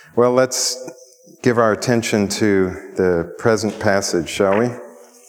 Well, let's give our attention to the present passage, shall we?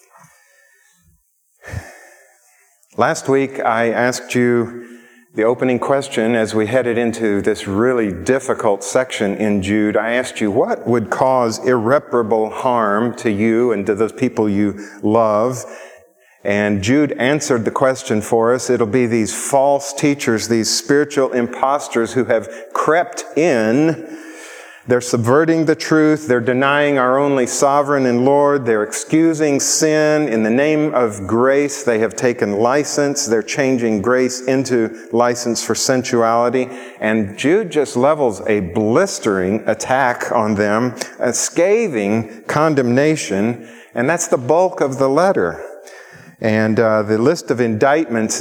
Last week, I asked you the opening question as we headed into this really difficult section in Jude. I asked you, what would cause irreparable harm to you and to those people you love? And Jude answered the question for us. It'll be these false teachers, these spiritual imposters who have crept in. They're subverting the truth. They're denying our only sovereign and Lord. They're excusing sin. In the name of grace, they have taken license. They're changing grace into license for sensuality. And Jude just levels a blistering attack on them, a scathing condemnation. And that's the bulk of the letter. And the list of indictments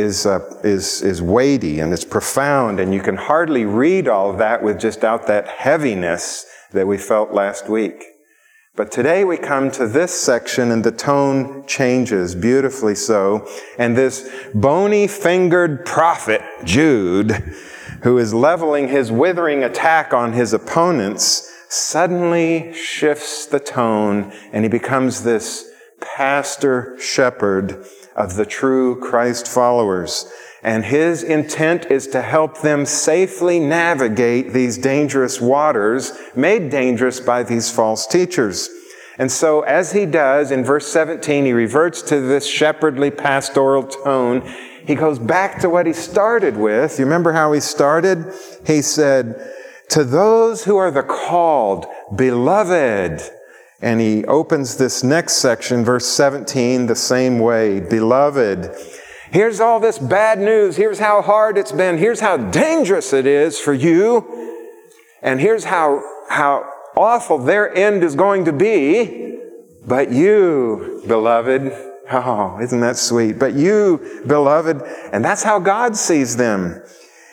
is weighty and it's profound, and you can hardly read all of that without that heaviness that we felt last week. But today we come to this section and the tone changes beautifully so. And this bony-fingered prophet, Jude, who is leveling his withering attack on his opponents, suddenly shifts the tone and he becomes this pastor shepherd of the true Christ followers. And his intent is to help them safely navigate these dangerous waters made dangerous by these false teachers. And so as he does, in verse 17, he reverts to this shepherdly pastoral tone. He goes back to what he started with. You remember how he started? He said, "To those who are the called, beloved." And he opens this next section, verse 17, the same way. Beloved, here's all this bad news. Here's how hard it's been. Here's how dangerous it is for you. And here's how awful their end is going to be. But you, beloved, oh, isn't that sweet? But you, beloved, and that's how God sees them.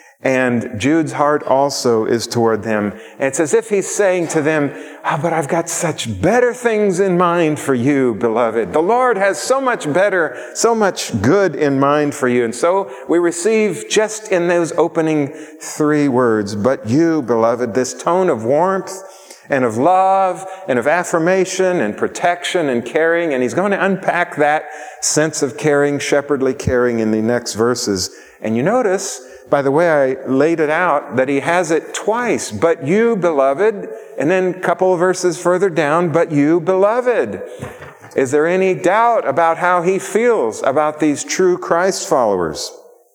And Jude's heart also is toward them. And it's as if he's saying to them, but I've got such better things in mind for you, beloved. The Lord has so much better, so much good in mind for you. And so we receive just in those opening three words, but you, beloved, this tone of warmth and of love and of affirmation and protection and caring. And he's going to unpack that sense of caring, shepherdly caring in the next verses. And you notice, by the way I laid it out, that he has it twice. But you, beloved, and then a couple of verses further down, but you, beloved. Is there any doubt about how he feels about these true Christ followers?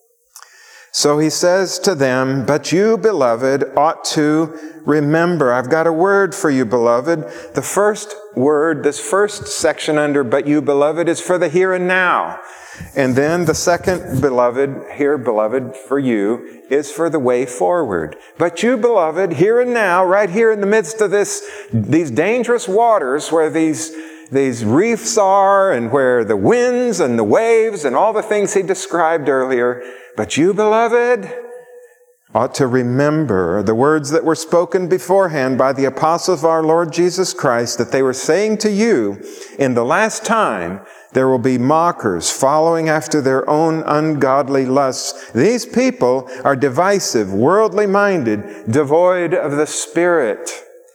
So he says to them, but you, beloved, ought to remember. I've got a word for you, beloved. The first word, this first section under but you, beloved, is for the here and now. And then the second, beloved, here, beloved, for you, is for the way forward. But you, beloved, here and now, right here in the midst of these dangerous waters where these reefs are and where the winds and the waves and all the things he described earlier, but you, beloved, ought to remember the words that were spoken beforehand by the apostles of our Lord Jesus Christ, that they were saying to you, in the last time, there will be mockers following after their own ungodly lusts. These people are divisive, worldly minded, devoid of the Spirit.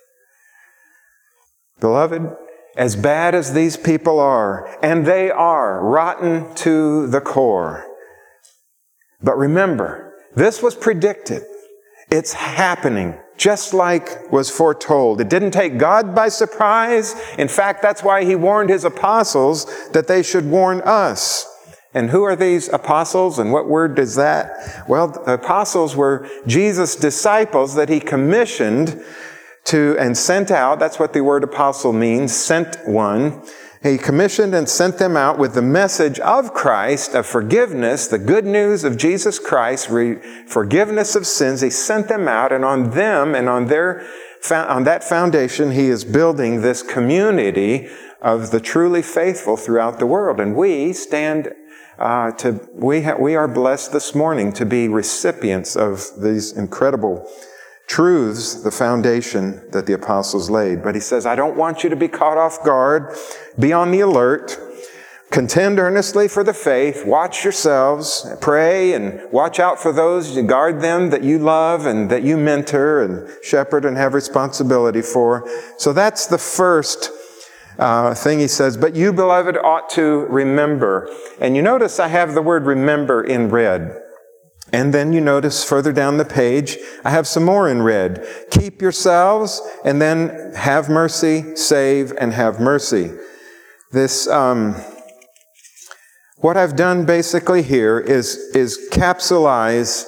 Beloved, as bad as these people are, and they are rotten to the core. But remember, this was predicted. It's happening, just like was foretold. It didn't take God by surprise. In fact, that's why he warned his apostles that they should warn us. And who are these apostles, and what word is that? Well, the apostles were Jesus' disciples that he commissioned to and sent out. That's what the word apostle means, sent one. He commissioned and sent them out with the message of Christ, of forgiveness, the good news of Jesus Christ, forgiveness of sins. He sent them out, and on them and on that foundation, he is building this community of the truly faithful throughout the world. And we stand we are blessed this morning to be recipients of these incredible truths, the foundation that the apostles laid. But he says, I don't want you to be caught off guard. Be on the alert. Contend earnestly for the faith, watch yourselves, pray, and watch out for those, you guard them that you love and that you mentor and shepherd and have responsibility for. So that's the first thing he says. But you, beloved, ought to remember. And you notice I have the word remember in red. And then you notice further down the page, I have some more in red. Keep yourselves, and then have mercy, save, and have mercy. This, what I've done basically here is capsulize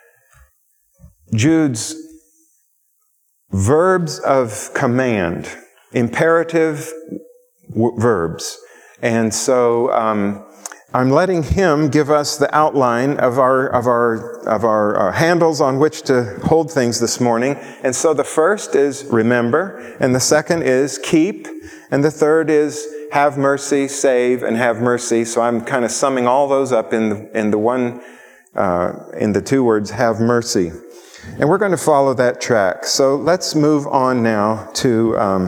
Jude's verbs of command, imperative verbs. And so I'm letting him give us the outline of our handles on which to hold things this morning. And so the first is remember, and the second is keep, and the third is have mercy, save, and have mercy. So I'm kind of summing all those up in the two words, have mercy. And we're going to follow that track. So let's move on now to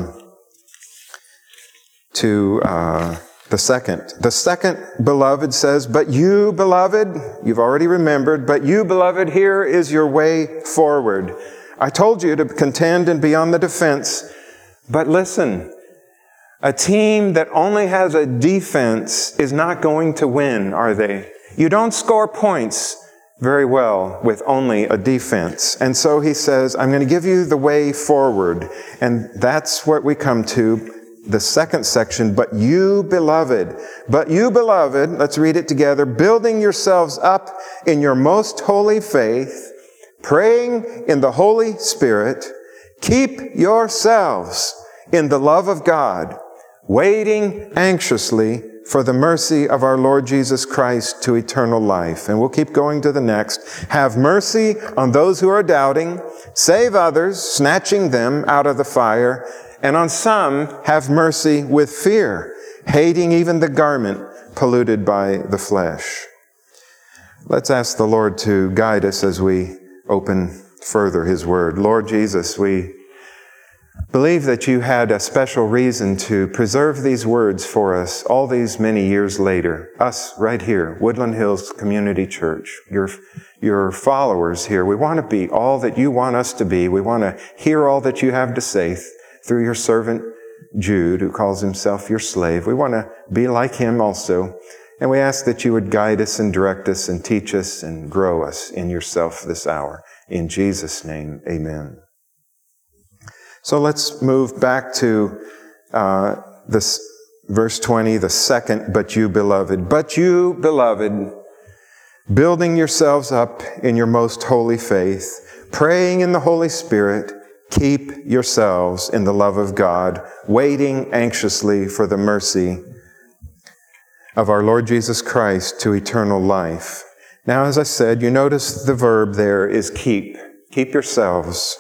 the second. The second, beloved, says, but you, beloved, you've already remembered, but you, beloved, here is your way forward. I told you to contend and be on the defense, but listen, a team that only has a defense is not going to win, are they? You don't score points very well with only a defense. And so he says, I'm going to give you the way forward. And that's what we come to, the second section. But you, beloved, let's read it together. Building yourselves up in your most holy faith, praying in the Holy Spirit, keep yourselves in the love of God, waiting anxiously for the mercy of our Lord Jesus Christ to eternal life. And we'll keep going to the next. Have mercy on those who are doubting. Save others, snatching them out of the fire. And on some, have mercy with fear, hating even the garment polluted by the flesh. Let's ask the Lord to guide us as we open further His Word. Lord Jesus, we believe that you had a special reason to preserve these words for us all these many years later. Us right here, Woodland Hills Community Church, your followers here. We want to be all that you want us to be. We want to hear all that you have to say through your servant Jude, who calls himself your slave. We want to be like him also. And we ask that you would guide us and direct us and teach us and grow us in yourself this hour. In Jesus' name, amen. So let's move back to this verse 20, the second, but you, beloved. But you, beloved, building yourselves up in your most holy faith, praying in the Holy Spirit, keep yourselves in the love of God, waiting anxiously for the mercy of our Lord Jesus Christ to eternal life. Now, as I said, you notice the verb there is keep. Keep yourselves.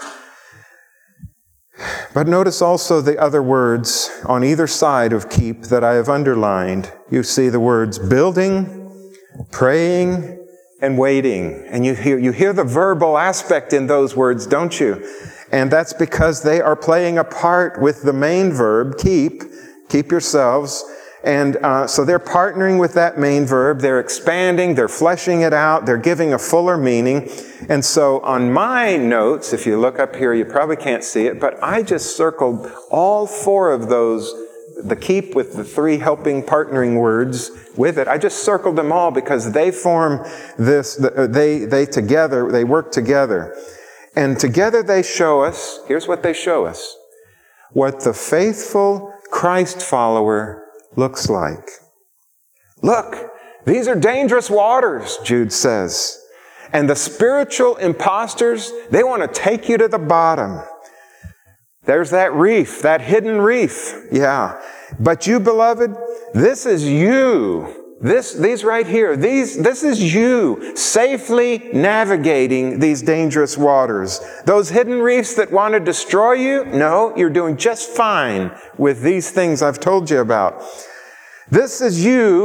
But notice also the other words on either side of keep that I have underlined. You see the words building, praying, and waiting. And you hear the verbal aspect in those words, don't you? And that's because they are playing a part with the main verb, keep yourselves. And so they're partnering with that main verb. They're expanding, they're fleshing it out, they're giving a fuller meaning. And so on my notes, if you look up here, you probably can't see it, but I just circled all four of those, the keep with the three helping partnering words with it. I just circled them all because they form this, they work together. And together they show us, here's what they show us, what the faithful Christ follower looks like. Look, these are dangerous waters, Jude says. And the spiritual imposters, they want to take you to the bottom. There's that reef, that hidden reef. Yeah. But you, beloved, this is you. These right here, this is you safely navigating these dangerous waters. Those hidden reefs that want to destroy you, no, you're doing just fine with these things I've told you about. This is you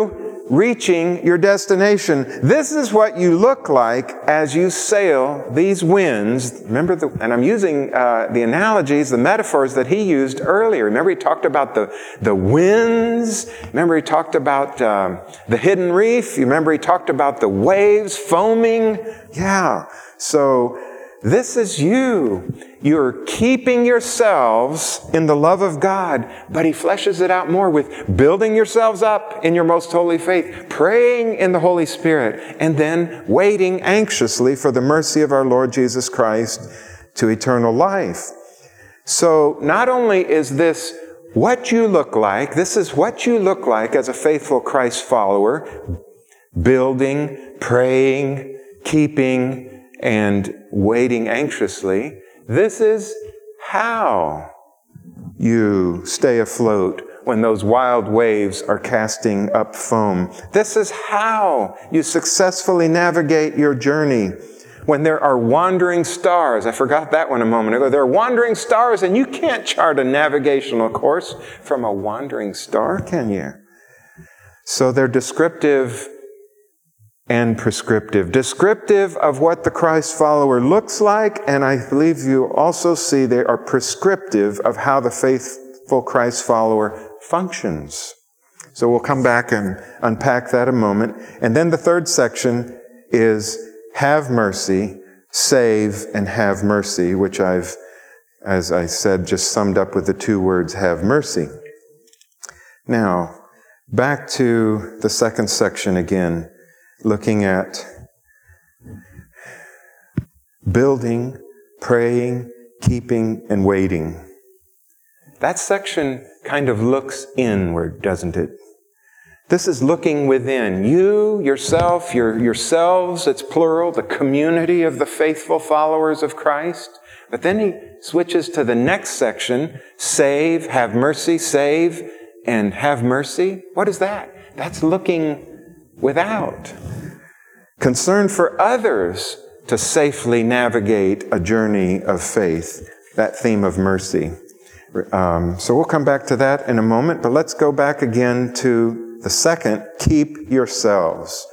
reaching your destination. This is what you look like as you sail these winds. Remember, and I'm using the analogies, the metaphors that he used earlier. Remember, he talked about the winds. Remember, he talked about the hidden reef. You remember, he talked about the waves foaming. Yeah. So this is you. You're keeping yourselves in the love of God, but he fleshes it out more with building yourselves up in your most holy faith, praying in the Holy Spirit, and then waiting anxiously for the mercy of our Lord Jesus Christ to eternal life. So not only is this what you look like, this is what you look like as a faithful Christ follower, building, praying, keeping, and waiting anxiously. This is how you stay afloat when those wild waves are casting up foam. This is how you successfully navigate your journey when there are wandering stars. I forgot that one a moment ago. There are wandering stars, and you can't chart a navigational course from a wandering star, can you? So they're descriptive and prescriptive. Descriptive of what the Christ follower looks like, and I believe you also see they are prescriptive of how the faithful Christ follower functions. So we'll come back and unpack that a moment. And then the third section is have mercy, save, and have mercy, which I've, as I said, just summed up with the two words, have mercy. Now, back to the second section again. Looking at building, praying, keeping, and waiting. That section kind of looks inward, doesn't it? This is looking within. You, yourself, yourselves, it's plural, the community of the faithful followers of Christ. But then he switches to the next section, save, have mercy, save, and have mercy. What is that? That's looking without. Concern for others to safely navigate a journey of faith. That theme of mercy. So we'll come back to that in a moment, but let's go back again to the second, keep yourselves.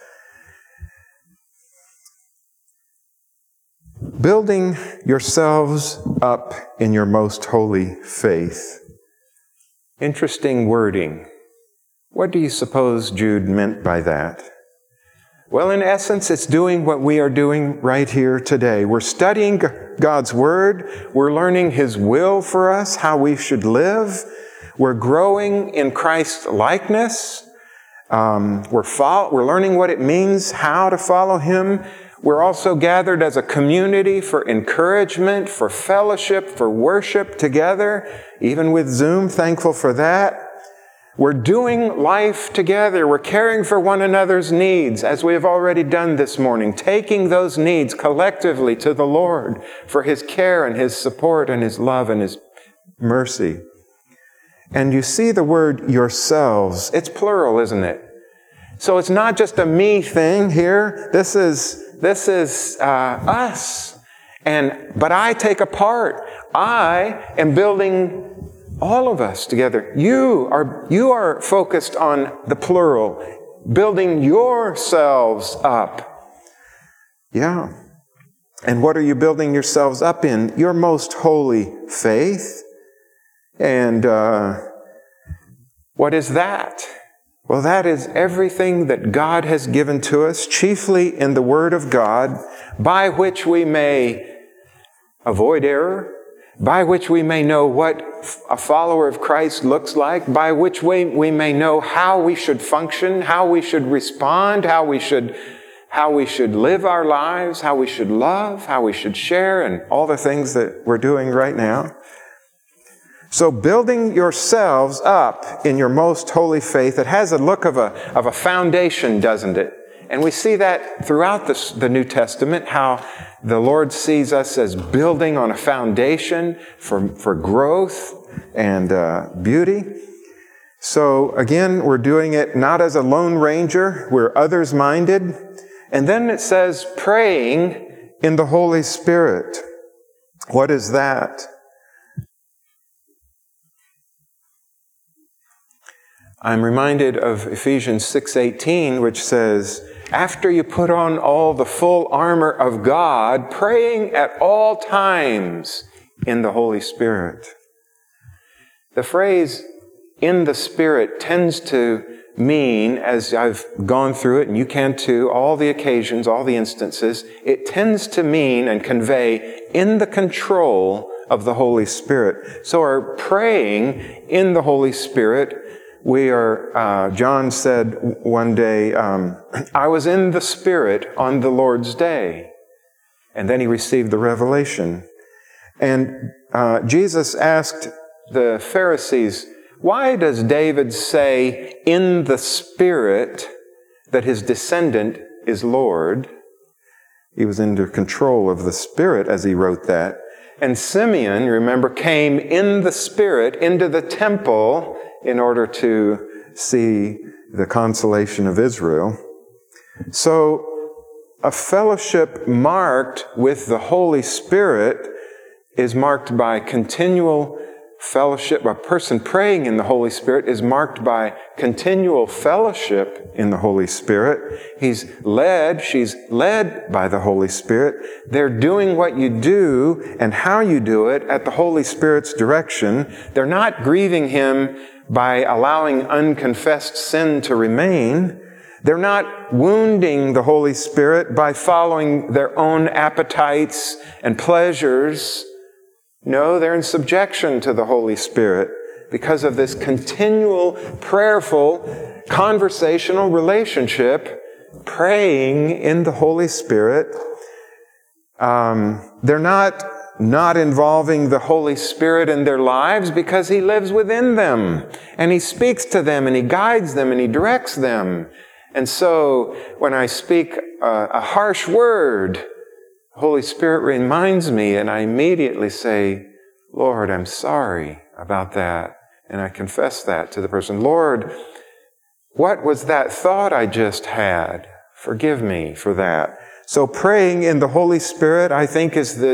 Building yourselves up in your most holy faith. Interesting wording. What do you suppose Jude meant by that? Well, in essence, it's doing what we are doing right here today. We're studying God's Word. We're learning His will for us, how we should live. We're growing in Christ's likeness. We're learning what it means, how to follow Him. We're also gathered as a community for encouragement, for fellowship, for worship together, even with Zoom, thankful for that. We're doing life together. We're caring for one another's needs, as we have already done this morning, taking those needs collectively to the Lord for His care and His support and His love and His mercy. And you see the word yourselves. It's plural, isn't it? So it's not just a me thing here. This is us. But I take a part. I am building all of us together. You are focused on the plural, building yourselves up. Yeah. And what are you building yourselves up in? Your most holy faith. And what is that? Well, that is everything that God has given to us, chiefly in the Word of God, by which we may avoid error, by which we may know what a follower of Christ looks like, by which we may know how we should function, how we should respond, how we should live our lives, how we should love, how we should share, and all the things that we're doing right now. So building yourselves up in your most holy faith, it has a look of a foundation, doesn't it? And we see that throughout the New Testament, how the Lord sees us as building on a foundation for growth and beauty. So again, we're doing it not as a lone ranger, we're others-minded. And then it says praying in the Holy Spirit. What is that? I'm reminded of Ephesians 6:18, which says, after you put on all the full armor of God, praying at all times in the Holy Spirit. The phrase in the Spirit tends to mean, as I've gone through it, and you can too, all the occasions, all the instances, it tends to mean and convey in the control of the Holy Spirit. So our praying in the Holy Spirit, we are, John said one day, I was in the Spirit on the Lord's day. And then he received the revelation. And Jesus asked the Pharisees, why does David say in the Spirit that his descendant is Lord? He was under control of the Spirit as he wrote that. And Simeon, remember, came in the Spirit into the temple in order to see the consolation of Israel. So a fellowship marked with the Holy Spirit is marked by continual fellowship. A person praying in the Holy Spirit is marked by continual fellowship in the Holy Spirit. She's led by the Holy Spirit. They're doing what you do and how you do it at the Holy Spirit's direction. They're not grieving Him by allowing unconfessed sin to remain. They're not wounding the Holy Spirit by following their own appetites and pleasures. No, they're in subjection to the Holy Spirit because of this continual, prayerful, conversational relationship, praying in the Holy Spirit. They're not involving the Holy Spirit in their lives because He lives within them. And He speaks to them and He guides them and He directs them. And so when I speak a harsh word, the Holy Spirit reminds me and I immediately say, Lord, I'm sorry about that. And I confess that to the person. Lord, what was that thought I just had? Forgive me for that. So praying in the Holy Spirit, I think,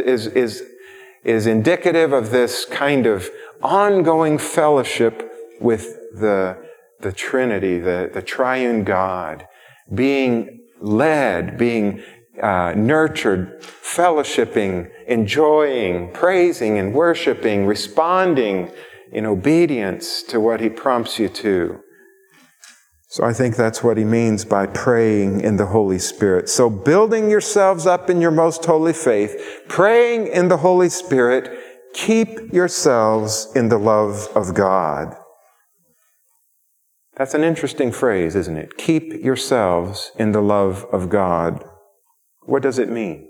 is indicative of this kind of ongoing fellowship with the Trinity, the triune God, being led, being nurtured, fellowshipping, enjoying, praising and worshiping, responding in obedience to what He prompts you to. So I think that's what he means by praying in the Holy Spirit. So building yourselves up in your most holy faith, praying in the Holy Spirit, keep yourselves in the love of God. That's an interesting phrase, isn't it? Keep yourselves in the love of God. What does it mean?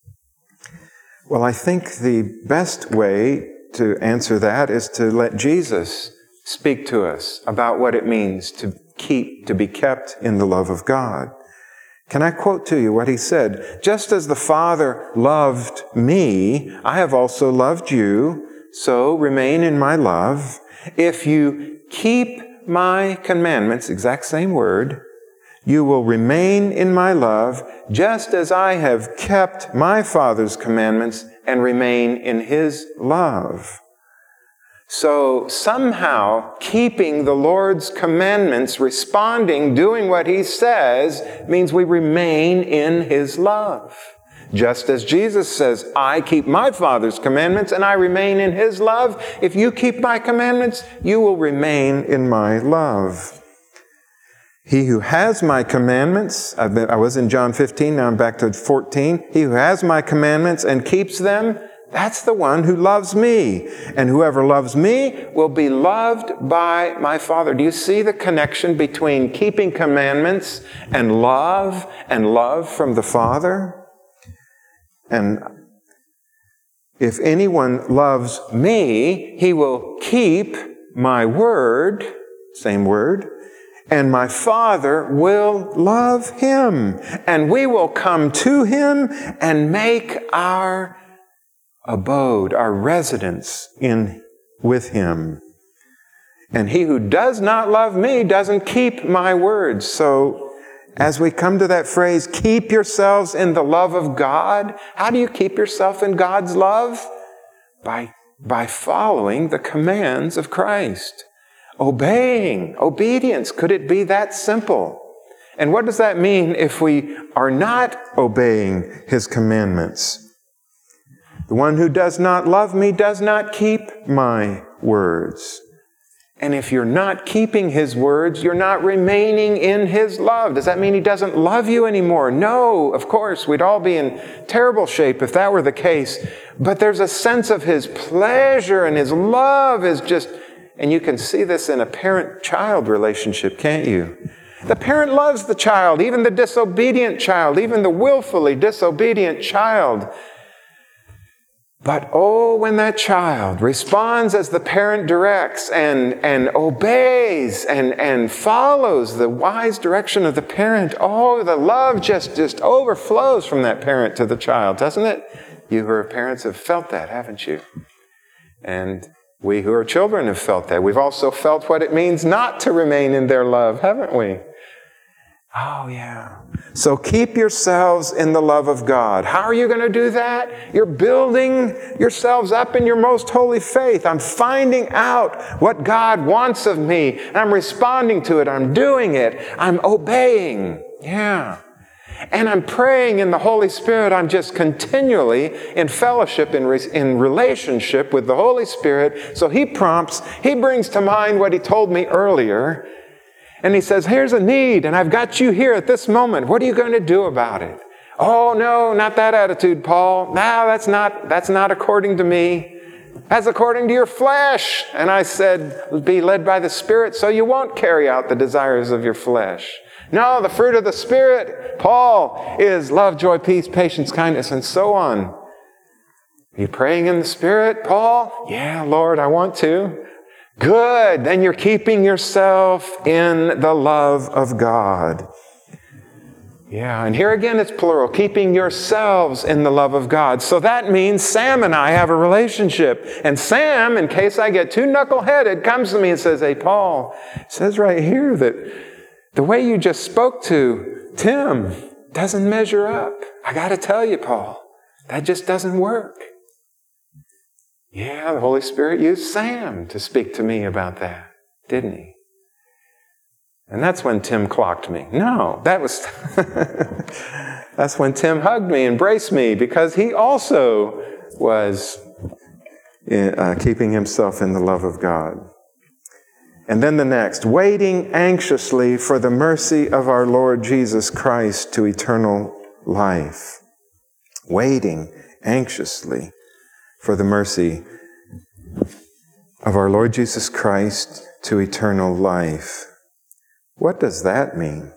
Well, I think the best way to answer that is to let Jesus speak to us about what it means to be kept in the love of God. Can I quote to you what He said? Just as the Father loved me, I have also loved you, so remain in my love. If you keep my commandments, exact same word, you will remain in my love, just as I have kept my Father's commandments and remain in His love. So somehow keeping the Lord's commandments, responding, doing what He says, means we remain in His love. Just as Jesus says, I keep my Father's commandments and I remain in His love. If you keep my commandments, you will remain in my love. He who has my commandments, I was in John 15, now I'm back to 14. He who has my commandments and keeps them, that's the one who loves me. And whoever loves me will be loved by my Father. Do you see the connection between keeping commandments and love from the Father? And if anyone loves me, he will keep my word, same word, and my Father will love him. And we will come to him and make our abode, our residence with him. And he who does not love me doesn't keep my words. So as we come to that phrase, keep yourselves in the love of God, how do you keep yourself in God's love? By following the commands of Christ. Obeying, obedience. Could it be that simple? And what does that mean if we are not obeying His commandments? The one who does not love me does not keep my words. And if you're not keeping His words, you're not remaining in His love. Does that mean He doesn't love you anymore? No, of course, we'd all be in terrible shape if that were the case. But there's a sense of His pleasure, and His love is just, and you can see this in a parent-child relationship, can't you? The parent loves the child, even the disobedient child, even the willfully disobedient child. But oh, when that child responds as the parent directs and obeys and follows the wise direction of the parent, oh, the love just overflows from that parent to the child, doesn't it? You who are parents have felt that, haven't you? And we who are children have felt that. We've also felt what it means not to remain in their love, haven't we? Oh, yeah. So keep yourselves in the love of God. How are you going to do that? You're building yourselves up in your most holy faith. I'm finding out what God wants of me. And I'm responding to it. I'm doing it. I'm obeying. Yeah. And I'm praying in the Holy Spirit. I'm just continually in fellowship, in relationship with the Holy Spirit. So He prompts, He brings to mind what He told me earlier. And He says, here's a need, and I've got you here at this moment. What are you going to do about it? Oh, no, not that attitude, Paul. No, that's not according to me. That's according to your flesh. And I said, be led by the Spirit so you won't carry out the desires of your flesh. No, the fruit of the Spirit, Paul, is love, joy, peace, patience, kindness, and so on. Are you praying in the Spirit, Paul? Yeah, Lord, I want to. Good. Then you're keeping yourself in the love of God. Yeah, and here again it's plural. Keeping yourselves in the love of God. So that means Sam and I have a relationship. And Sam, in case I get too knuckle-headed, comes to me and says, hey, Paul, it says right here that the way you just spoke to Tim doesn't measure up. I got to tell you, Paul, that just doesn't work. Yeah, the Holy Spirit used Sam to speak to me about that, didn't He? And that's when Tim clocked me. No, that's when Tim hugged me, embraced me, because he also was keeping himself in the love of God. And then the next, waiting anxiously for the mercy of our Lord Jesus Christ to eternal life. Waiting anxiously for the mercy of our Lord Jesus Christ to eternal life. What does that mean?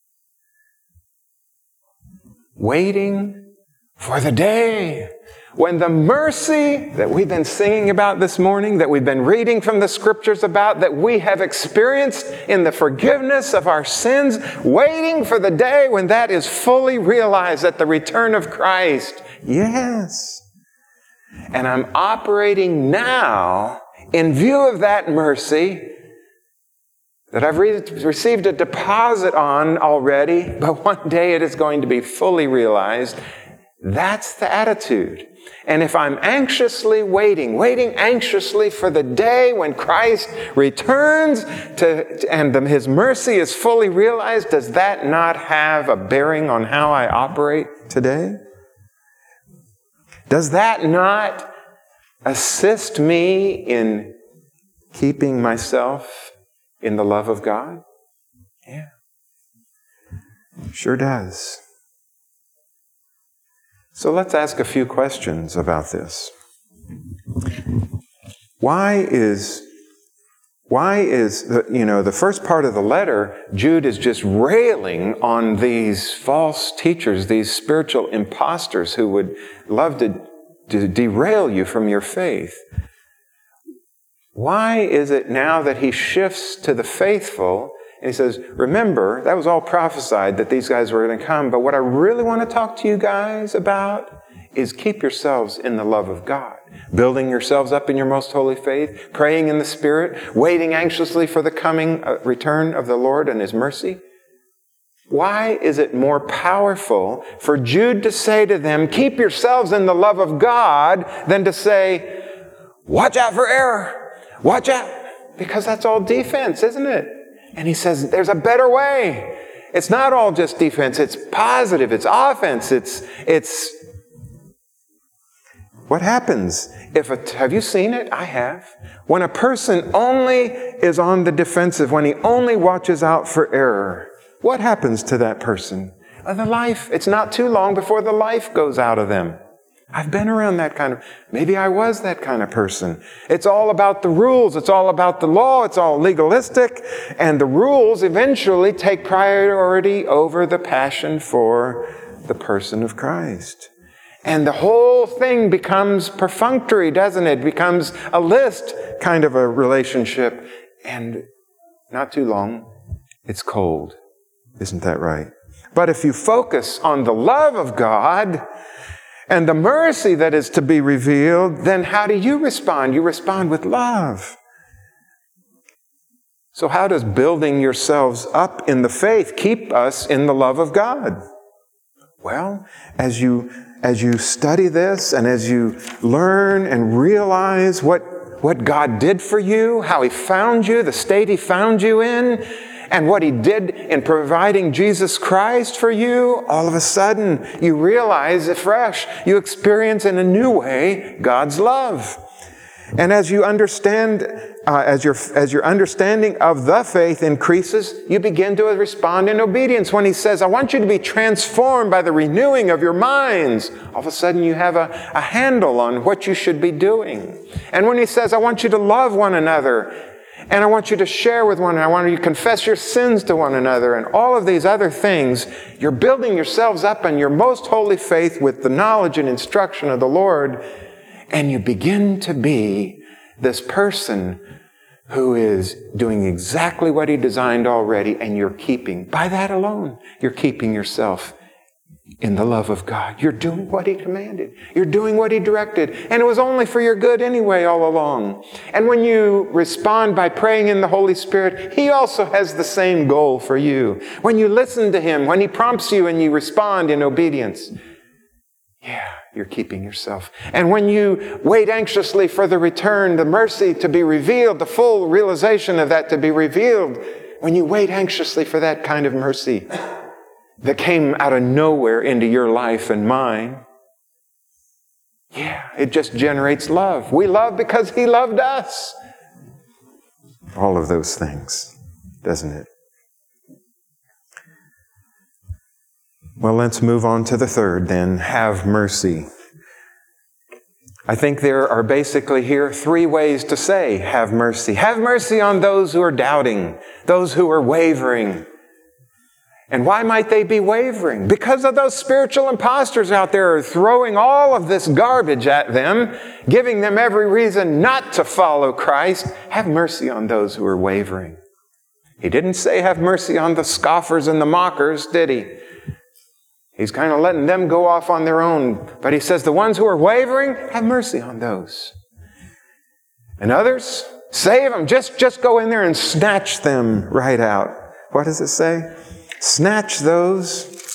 Waiting for the day when the mercy that we've been singing about this morning, that we've been reading from the Scriptures about, that we have experienced in the forgiveness of our sins, waiting for the day when that is fully realized at the return of Christ. Yes. And I'm operating now in view of that mercy that I've received a deposit on already, but one day it is going to be fully realized. That's the attitude. And if I'm anxiously waiting anxiously for the day when Christ returns and His mercy is fully realized, does that not have a bearing on how I operate today? Does that not assist me in keeping myself in the love of God? Yeah. Sure does. So let's ask a few questions about this. Why is the first part of the letter, Jude is just railing on these false teachers, these spiritual imposters who would love to derail you from your faith. Why is it now that he shifts to the faithful and he says, remember, that was all prophesied that these guys were going to come, but what I really want to talk to you guys about is keep yourselves in the love of God, building yourselves up in your most holy faith, praying in the Spirit, waiting anxiously for the coming return of the Lord and His mercy. Why is it more powerful for Jude to say to them, keep yourselves in the love of God, than to say, watch out for error, watch out, because that's all defense, isn't it? And he says, there's a better way. It's not all just defense. It's positive. It's offense. It's what happens have you seen it? I have. When a person only is on the defensive, when he only watches out for error, what happens to that person? It's not too long before the life goes out of them. I've been around maybe I was that kind of person. It's all about the rules. It's all about the law. It's all legalistic. And the rules eventually take priority over the passion for the person of Christ. And the whole thing becomes perfunctory, doesn't it? It becomes a list kind of a relationship. And not too long, it's cold. Isn't that right? But if you focus on the love of God and the mercy that is to be revealed, then how do you respond? You respond with love. So how does building yourselves up in the faith keep us in the love of God? Well, as you study this and as you learn and realize what God did for you, how He found you, the state He found you in, and what He did in providing Jesus Christ for you, all of a sudden you realize afresh, you experience in a new way God's love. And as you understand, as your understanding of the faith increases, you begin to respond in obedience. When He says, I want you to be transformed by the renewing of your minds, all of a sudden you have a handle on what you should be doing. And when He says, I want you to love one another, and I want you to share with one another, I want you to confess your sins to one another, and all of these other things, you're building yourselves up in your most holy faith with the knowledge and instruction of the Lord, and you begin to be this person who is doing exactly what He designed already, and by that alone, you're keeping yourself in the love of God. You're doing what He commanded. You're doing what He directed. And it was only for your good anyway all along. And when you respond by praying in the Holy Spirit, He also has the same goal for you. When you listen to Him, when He prompts you and you respond in obedience, you're keeping yourself. And when you wait anxiously for the return, the mercy to be revealed, the full realization of that to be revealed, when you wait anxiously for that kind of mercy that came out of nowhere into your life and mine, it just generates love. We love because He loved us. All of those things, doesn't it? Well, let's move on to the third then. Have mercy. I think there are basically here 3 ways to say have mercy. Have mercy on those who are doubting, those who are wavering. And why might they be wavering? Because of those spiritual imposters out there throwing all of this garbage at them, giving them every reason not to follow Christ. Have mercy on those who are wavering. He didn't say have mercy on the scoffers and the mockers, did He? He's kind of letting them go off on their own. But He says the ones who are wavering, have mercy on those. And others, save them. Just go in there and snatch them right out. What does it say? Snatch those.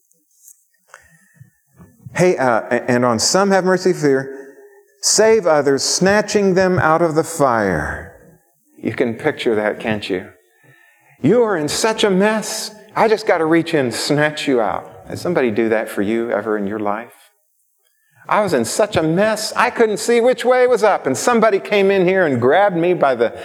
Hey, and on some have mercy, fear. Save others, snatching them out of the fire. You can picture that, can't you? You are in such a mess. I just got to reach in and snatch you out. Has somebody do that for you ever in your life? I was in such a mess, I couldn't see which way was up. And somebody came in here and grabbed me by the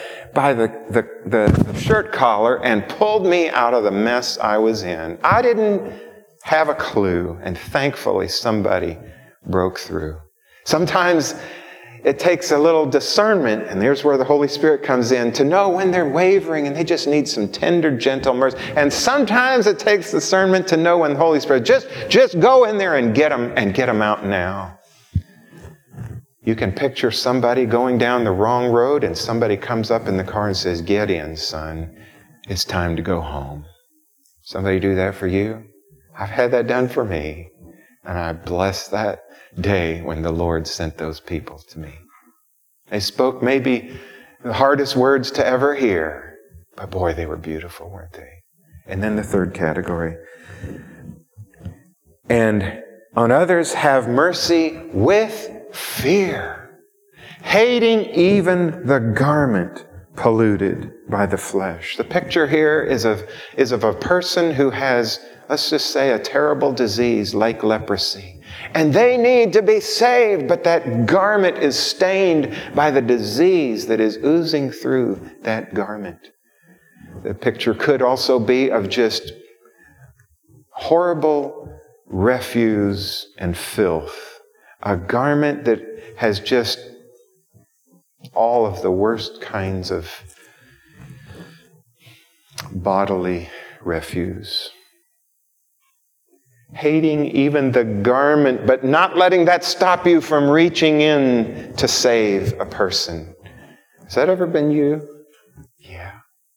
shirt collar and pulled me out of the mess I was in. I didn't have a clue, and thankfully somebody broke through. Sometimes it takes a little discernment, and there's where the Holy Spirit comes in, to know when they're wavering and they just need some tender, gentle mercy. And sometimes it takes discernment to know when the Holy Spirit, just go in there and get them out now. You can picture somebody going down the wrong road, and somebody comes up in the car and says, get in, son. It's time to go home. Somebody do that for you? I've had that done for me. And I bless that day when the Lord sent those people to me. They spoke maybe the hardest words to ever hear, but boy, they were beautiful, weren't they? And then the third category. And on others have mercy with fear, hating even the garment polluted by the flesh. The picture here is of a person who has, let's just say, a terrible disease like leprosy. And they need to be saved, but that garment is stained by the disease that is oozing through that garment. The picture could also be of just horrible refuse and filth. A garment that has just all of the worst kinds of bodily refuse. Hating even the garment, but not letting that stop you from reaching in to save a person. Has that ever been you? Yeah.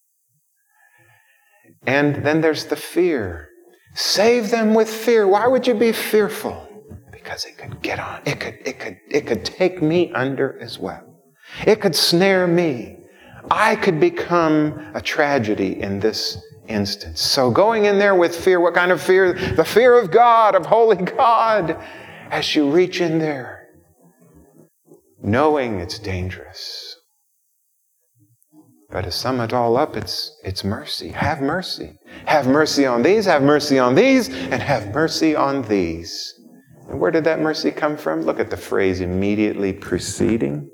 And then there's the fear. Save them with fear. Why would you be fearful? Because it could get on. It could take me under as well. It could snare me. I could become a tragedy in this instance. So going in there with fear, what kind of fear? The fear of God, of holy God, as you reach in there, knowing it's dangerous. But to sum it all up, it's mercy. Have mercy. Have mercy on these, have mercy on these, and have mercy on these. And where did that mercy come from? Look at the phrase immediately preceding.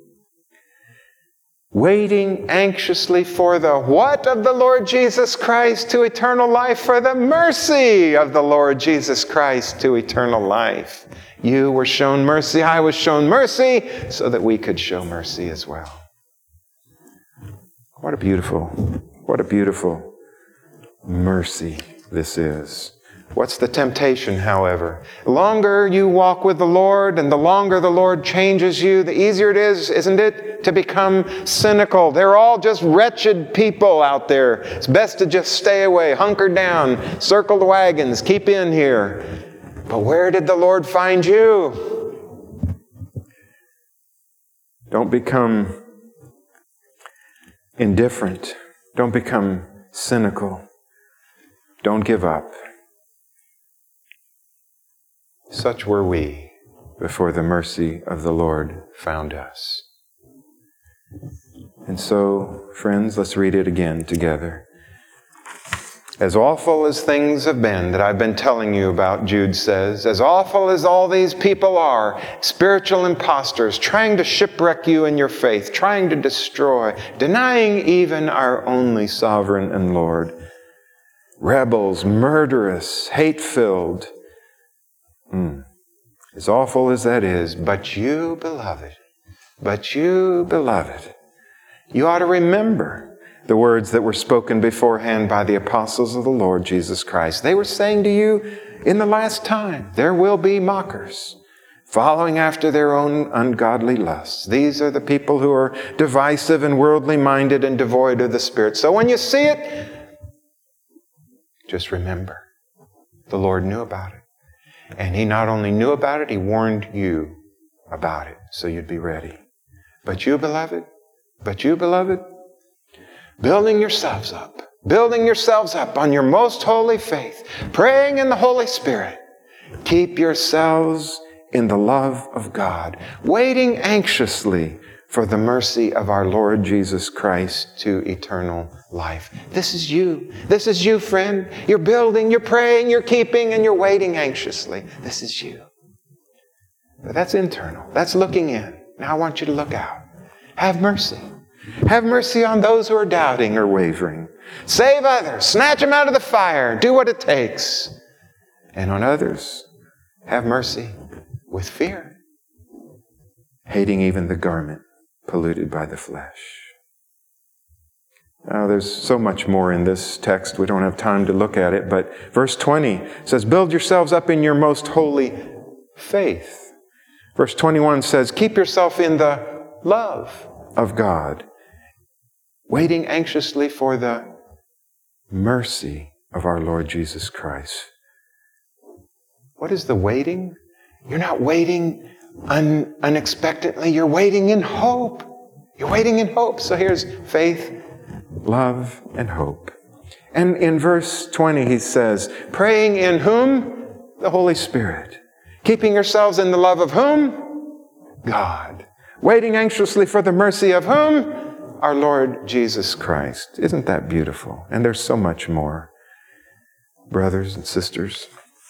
Waiting anxiously for the what of the Lord Jesus Christ to eternal life? For the mercy of the Lord Jesus Christ to eternal life. You were shown mercy, I was shown mercy, so that we could show mercy as well. What a beautiful mercy this is. What's the temptation, however? The longer you walk with the Lord and the longer the Lord changes you, the easier it is, isn't it, to become cynical. They're all just wretched people out there. It's best to just stay away, hunker down, circle the wagons, keep in here. But where did the Lord find you? Don't become indifferent. Don't become cynical. Don't give up. Such were we before the mercy of the Lord found us. And so, friends, let's read it again together. As awful as things have been that I've been telling you about, Jude says, as awful as all these people are, spiritual impostors, trying to shipwreck you in your faith, trying to destroy, denying even our only sovereign and Lord, rebels, murderous, hate-filled, as awful as that is, but you, beloved, you ought to remember the words that were spoken beforehand by the apostles of the Lord Jesus Christ. They were saying to you, in the last time, there will be mockers, following after their own ungodly lusts. These are the people who are divisive and worldly minded and devoid of the Spirit. So when you see it, just remember, the Lord knew about it. And He not only knew about it, He warned you about it, so you'd be ready. But you, beloved, building yourselves up on your most holy faith, praying in the Holy Spirit, keep yourselves in the love of God, waiting anxiously for the mercy of our Lord Jesus Christ to eternal life. This is you, friend. You're building, you're praying, you're keeping, and you're waiting anxiously. This is you. But that's internal. That's looking in. Now I want you to look out. Have mercy. Have mercy on those who are doubting or wavering. Save others. Snatch them out of the fire. Do what it takes. And on others, have mercy with fear. Hating even the garment polluted by the flesh. Now, there's so much more in this text. We don't have time to look at it, but verse 20 says, build yourselves up in your most holy faith. Verse 21 says, keep yourself in the love of God, waiting anxiously for the mercy of our Lord Jesus Christ. What is the waiting? You're not waiting unexpectedly. You're waiting in hope. You're waiting in hope. So here's faith, love, and hope. And in verse 20 he says, praying in whom? The Holy Spirit. Keeping yourselves in the love of whom? God. Waiting anxiously for the mercy of whom? our Lord Jesus Christ. Isn't that beautiful? And there's so much more. Brothers and sisters,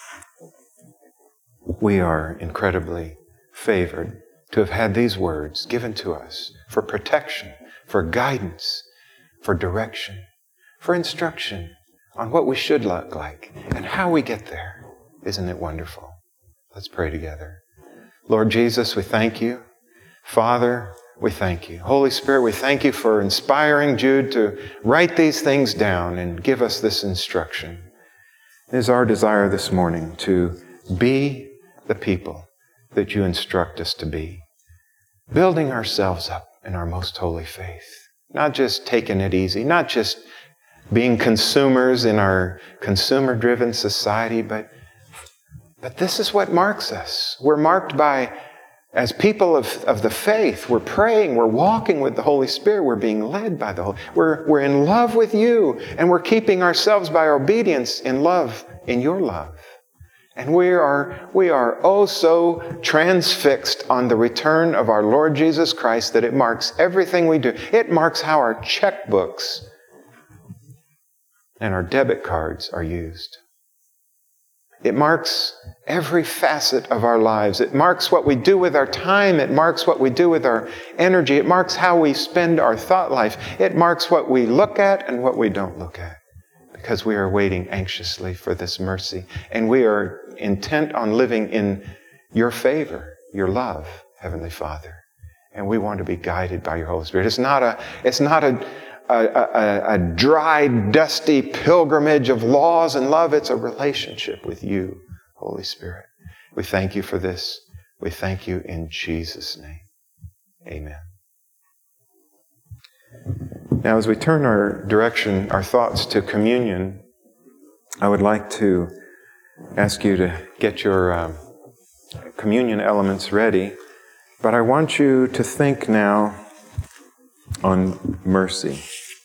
we are incredibly favored to have had these words given to us for protection, for guidance, for direction, for instruction on what we should look like and how we get there. Isn't it wonderful? Let's pray together. Lord Jesus, we thank you. Father, we thank you. Holy Spirit, we thank you for inspiring Jude to write these things down and give us this instruction. It is our desire this morning to be the people that you instruct us to be, building ourselves up in our most holy faith, not just taking it easy, not just being consumers in our consumer-driven society, but this is what marks us. We're marked by, as people of the faith, we're praying, we're walking with the Holy Spirit, we're being led by the Holy Spirit. We're in love with you, and we're keeping ourselves by obedience in love, in your love. And we are oh so transfixed on the return of our Lord Jesus Christ that it marks everything we do. It marks how our checkbooks and our debit cards are used. It marks every facet of our lives. It marks what we do with our time. It marks what we do with our energy. It marks how we spend our thought life. It marks what we look at and what we don't look at. Because we are waiting anxiously for this mercy. And we are intent on living in your favor, your love, Heavenly Father. And we want to be guided by your Holy Spirit. It's not a dry, dusty pilgrimage of laws and love. It's a relationship with you, Holy Spirit. We thank you for this. We thank you in Jesus' name. Amen. Now, as we turn our direction, our thoughts to communion, I would like to ask you to get your communion elements ready. But I want you to think now on mercy.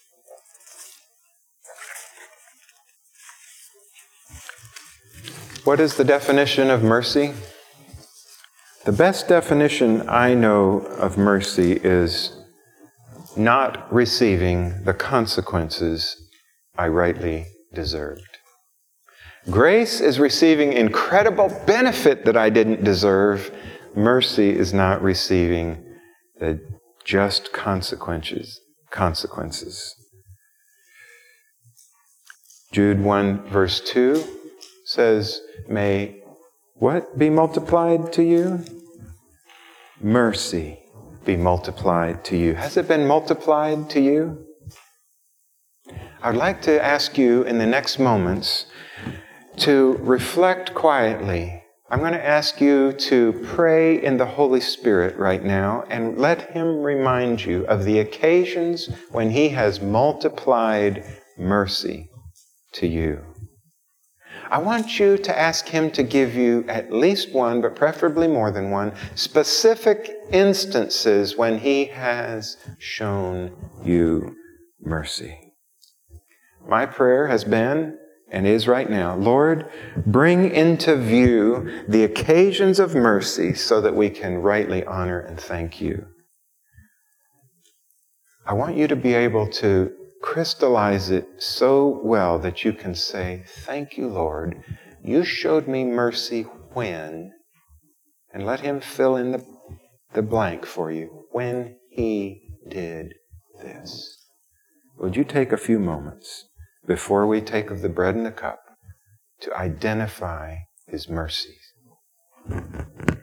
What is the definition of mercy? The best definition I know of mercy is not receiving the consequences I rightly deserved. Grace is receiving incredible benefit that I didn't deserve. Mercy is not receiving the just consequences. Jude 1 verse 2 says, may what be multiplied to you? Mercy be multiplied to you. Has it been multiplied to you? I'd like to ask you in the next moments to reflect quietly. I'm going to ask you to pray in the Holy Spirit right now and let Him remind you of the occasions when He has multiplied mercy to you. I want you to ask Him to give you at least one, but preferably more than one, specific instances when He has shown you mercy. My prayer has been, and is right now, Lord, bring into view the occasions of mercy so that we can rightly honor and thank you. I want you to be able to crystallize it so well that you can say, thank you, Lord. You showed me mercy when, and let Him fill in the blank for you, when He did this. Would you take a few moments before we take of the bread and the cup to identify His mercies?